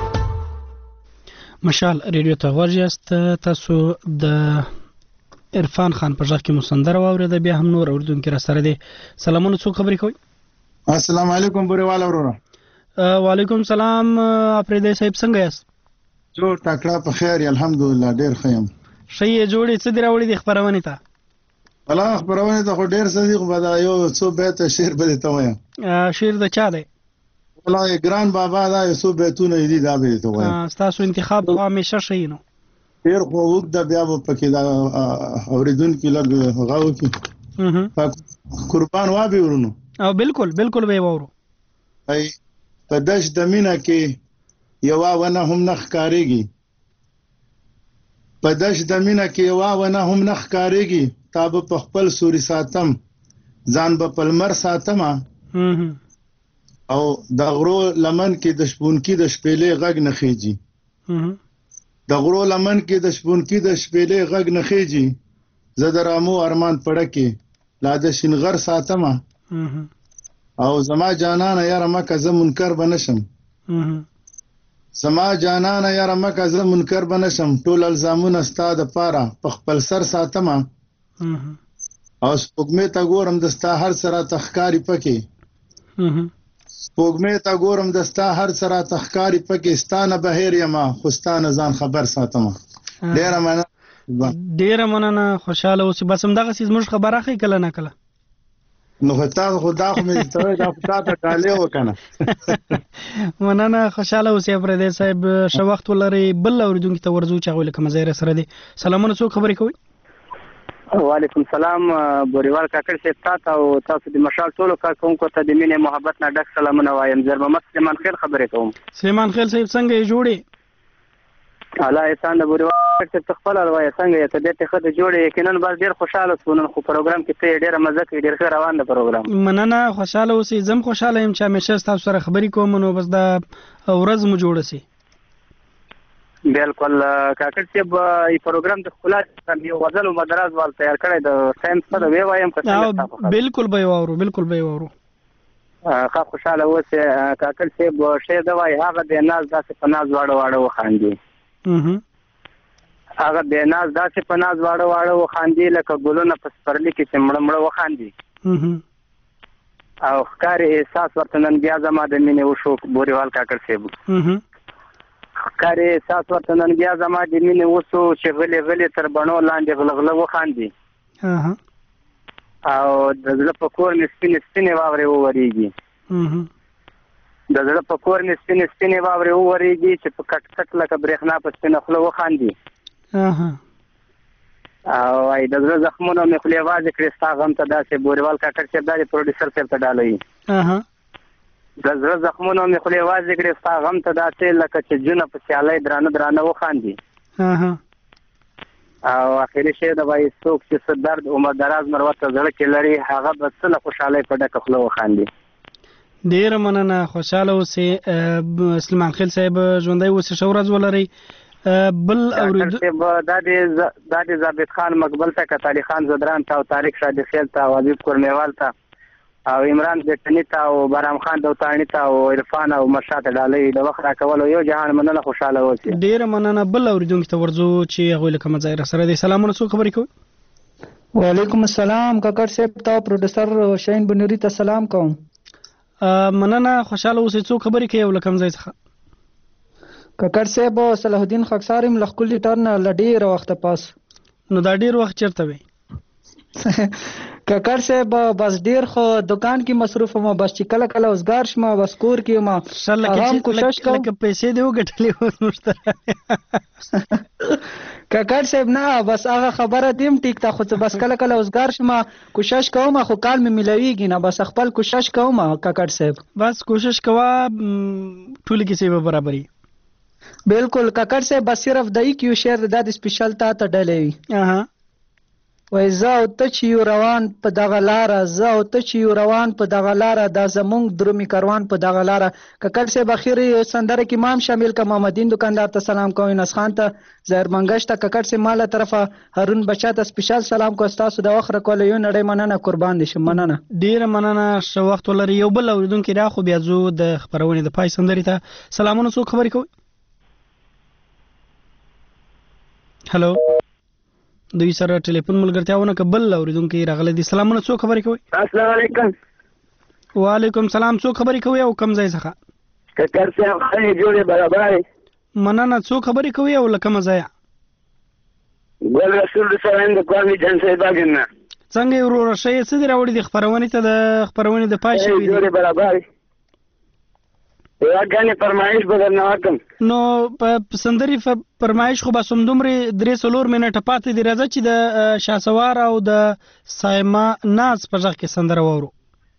مشال ریډیو ته ورجاست تاسو د عرفان خان په ځخ کې مسندر واورید بیا هم نور اوردونکو را سره دي سلامونه څو خبرې کوي السلام علیکم بوريوال وروره وعلیکم سلام اپریدی صاحب څنګه یاست جوړ ټاکړه په خیر الحمدلله ډیر خیم شي جوړې څه دی راوړې د خبرونه ته الله خبرونه ته خو ډیر صدیق بدا یو څو بیت شعر به ته وایم شعر د چا دی والله ګران بابا دا یو څو بیتونه دي دا به ته وایم تاسو انتخاب خو همیشه شي نو ډیر خو وګ د بیا په کې دا اوریدونکو لګ غاو کې قربان وا به ورونو او بالکل بالکل به وورو ای په دش د مینا کې یو ونه هم نخ کاریږي په دش د مینا کې یو ونه هم نخ کاریږي تاب په خپل سوري ساتم ځان په پلمر ساتم او د غرو لمن کې د شپون کې د شپېلې غږ نه خېږي د غرو لمن کې د شپون کې د شپېلې غږ نه خېږي زه د رامو ارمان پړه کې لا د شینغر ساتم او زما جانان یار مکه زه منکر بنشم زما جانان یار مکه زه منکر بنشم ټول الزامونه استاد پاره په خپل سر ساتم او سپوږمې ته ګورم دستا هر سره تخکاری پکې سپوږمې ته ګورم دستا هر سره تخکاری پکې ستانه بهیر یما خوستانه ځان خبر ساتم ډیر مننه خوشاله اوسې بس هم دغه سیز موږ خبره اخی کله نه کله نو تاسو خدا خو مې ته دا پتا ته ډالې وکنه مننه خوشاله اوسې پردې صاحب شو وخت ولري بل اوریدونکو ته ورزو چې غوښله کوم ځای سره دي سلامونه څو خبرې کوي وعلیکم السلام بوريوال کاکړ صاحب تاسو د مشال ټولو کارکونکو ته د مینې محبت نه ډک سلامونه وایم زربه مسلمان خیر خبرې کوم سلیمان خیر صاحب څنګه یې جوړې الله احسان د بوريوال چې خپل الوای څنګه یې ته دې ته جوړې یقینا بس ډیر خوشاله سونن خو پروګرام کې ته ډیر مزه کوي ډیر ښه روان دی پروګرام مننه خوشاله اوسې زم خوشاله يم چې همیشه تاسو سره خبرې کوم نو بس دا ورځ مو جوړه سي بالکل کاکړ صاحب ای پروګرام د خلاص یو غزل او مدراز وال تیار کړی د ساينس سره وی وایم کله بالکل به وورو بالکل به وورو ښه خوشاله اوسې کاکړ صاحب شه دا وای هغه د ناز داسې په ناز واړه وخاندي هغه د ناز داسې په ناز واړه وخاندي لکه ګلونه په سپرلي کې چې مړه وخاندي او ښکاري احساس ورته نن بیا زما د مینې وشو بوريوال کاکړ صاحب ښکاري احساس ورته نن بیا زما د مینې وشو چې غلې غلې تر بڼو لاندې غلغله وخاندي او د زړه په کور مې سپینې واورې وورېږي د زړه په کور مې سپینې واورې وورېږي چې په کټ کټ لکه برېښنا په سپینه خوله وخاندي او ای د زړه زخمونو مې خولې وازې کړې ستا غم ته داسې بوريوال کاکړ صاحب دا د پروډیوسر صاحب ته ډالوي د زړه زخمونو مې خولې وازې کړې ستا غم ته داسې لکه چې جونه په سیالۍ درانه وخاندي او اخري شی د وایي څوک چې څه درد عمر دراز مروته زړه کې لري هغه به څه له خوشحالۍ په ډکه خوله وخاندي ډیر مننه خوشاله اوسې سلیمان خیل صاحب ژوندۍ اوسې ښه ورځ ولرئ بل دا د ضابط خان مقبل ته کتالي خان زدران ته او طارق شادي خیل ته او حبیب کورمیوال ته او عمران بیٹنی ته او بارام خان دوتانی ته او عرفان او مرشاد ډالۍ د وخت راکول یو جهان مننه خوشاله اوسئ ډیر مننه بل اوریدونکو ته ورځو چې هغه لکه مزایر سره دي سلامونه څو خبرې کوي وعلیکم السلام کاکړ صاحب ته پروډوسر شاهین بنوري ته سلام کوم مننه خوشاله اوسئ څو خبرې کوي ولکم ځای څخه کاکړ صاحب صلاح الدین خاکسارم لخکلی ټرن لډیر وخت پاس نو دا ډیر وخت چرته وي کاکړ صاحب بس ډیر خو دکان کې مصروف ما بس چې کله کله اوسګار شمه بس کور کې ما هم کوشش کوم لکه پیسې دی وګټلې اوس نشته کاکړ صاحب نه بس هغه خبره دیم ټیک تا خو بس کله کله اوسګار شمه کوشش کوم خو کال مې ملويږي نه بس خپل کوشش کوم کاکړ صاحب بس کوشش کوا ټول کې سی برابرۍ بالکل کاکړ صاحب بس صرف دای کیو شهر د سپیشل تا ته ډلې وي وای زه او ته چې یو روان په دغه لاره زه او ته چې یو روان په دغه لاره دا زمونږ درومي کاروان په دغه لاره کاکړ صاحب اخیری سندره کې مام شامل کا محمدین دکاندار ته سلام کوم نس خان ته ظاهر منګش ته کاکړ صاحب ماله طرفه هارون بچا ته سپیشل سلام کو تاسو د وخت کول یو نړۍ مننه قربان دي شم مننه ډیر مننه شو وخت ولري یو بل اوریدونکو را خو بیا زو د خبرونه د پای سندري ته سلامونه څو خبرې کوي هالو دوی سره ټلیفون ملګرتیاونه قبل اوریدونکو راغله دي سلامونه څو خبرې کوي السلام علیکم وعلیکم سلام څو خبرې کوي او کم ځای څخه کاکړ صاحب خیر جوړه برابر مننه څو خبرې کوي او لکه مزه ګل رسول سره د کومې جن صاحب باندې څنګه ورور شي څه دی راوړي د خبرونه ته د خبرونه د پای شي جوړه برابر یاګانې فرمایش بدل نه وکم نو په سندري فرمایش خو بس دومره 3 منټه پاتې دی راځي چې د شاسوار او د سایما ناز په ځخ کې سندره وورو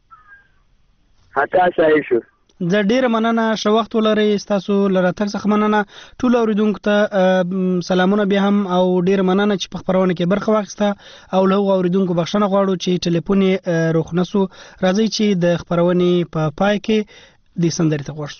هتا صحیح شو د ډیر مننه شو وخت ولري تاسو لره تک څخه مننه ټول اوریدونکو ته سلامونه به هم او ډیر مننه چې په خبرونه کې برخه واخیسته او له اوریدونکو بخښنه غواړو چې ټلیفون روخنسو راځي چې د خبرونه په پای کې دې سندرې ته ورسو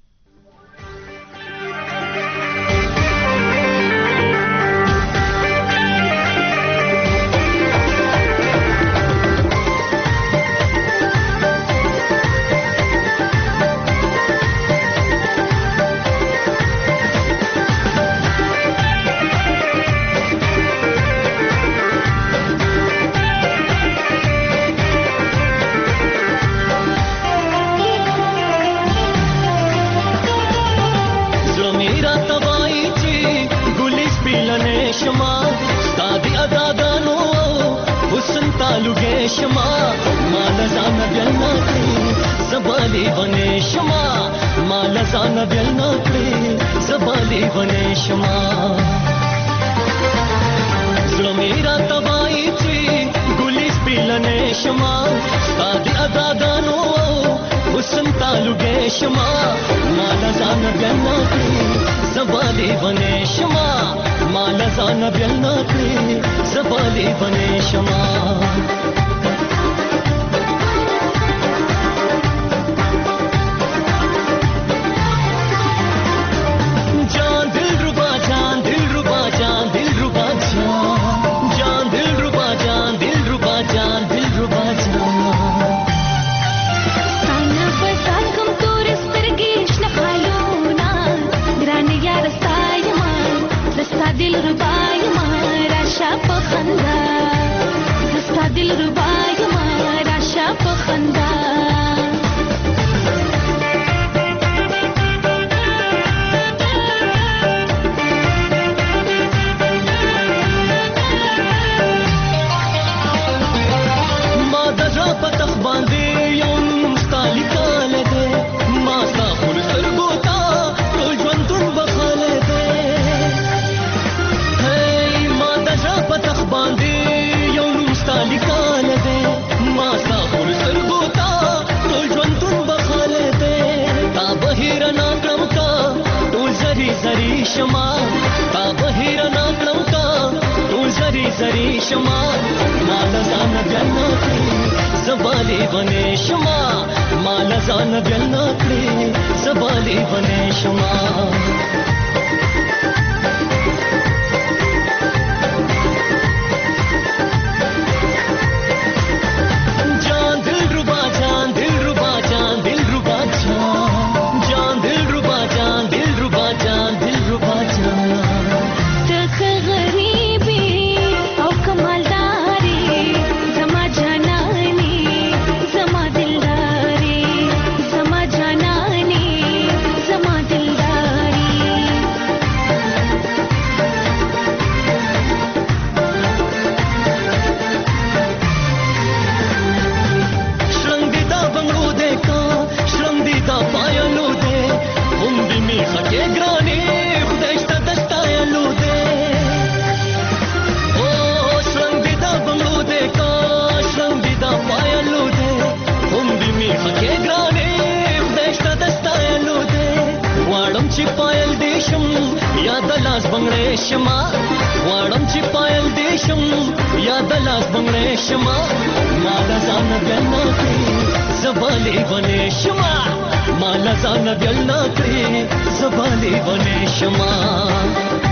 شما مال زان بیلنا کړی زبالی بنې شما مال زان بیلنا کړی زبالی بنې شما زړه میرا تبای چې ګلی سپیلنې شما ستادي ادا دانو حسن تعلقې شما مال زان بیلنا کړی زبالی بنې شما مال زان بیلنا کړی زبالی بنې شما दिल रुबाई मारा शाप खंदा मादरा पतख बांधे यौन मुस्ताली काले दे मासा फुल सरगोता तो ज्वंतुन बखाले दे हे मादरा पतख बांधे लिकाले दे मासा फुल सरगोता तो ज्वंतुन बखाले दे ता बहिरा नाकलम का तो जरी जरी शमा ता बहिरा नाकलम का तो जरी जरी शमा माल जान जन्ना जबाली बने शमा माल जान जन्ना जबाली बने शमा چې پایل دیشم یا د لاس بنگړې شما غواړم چې پایل دیشم یا د لاس بنگړې شما مال ځان بلنا کړی زبالي بنې شما مال ځان بلنا کړی زبالي بنې شما